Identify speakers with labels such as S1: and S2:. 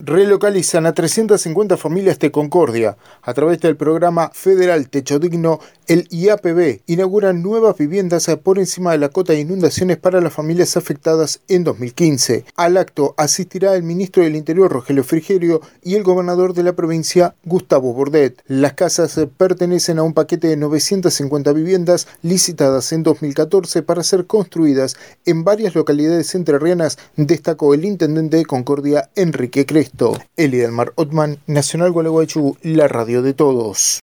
S1: Relocalizan a 350 familias de Concordia. A través del programa federal Techo Digno, el IAPB inaugura nuevas viviendas por encima de la cota de inundaciones para las familias afectadas en 2015. Al acto asistirá el ministro del Interior, Rogelio Frigerio, y el gobernador de la provincia, Gustavo Bordet. Las casas pertenecen a un paquete de 950 viviendas licitadas en 2014 para ser construidas en varias localidades entrerrianas, destacó el intendente de Concordia, Enrique Cresto. Elidelmar Ottman, Nacional Gualeguaychú, la radio de todos.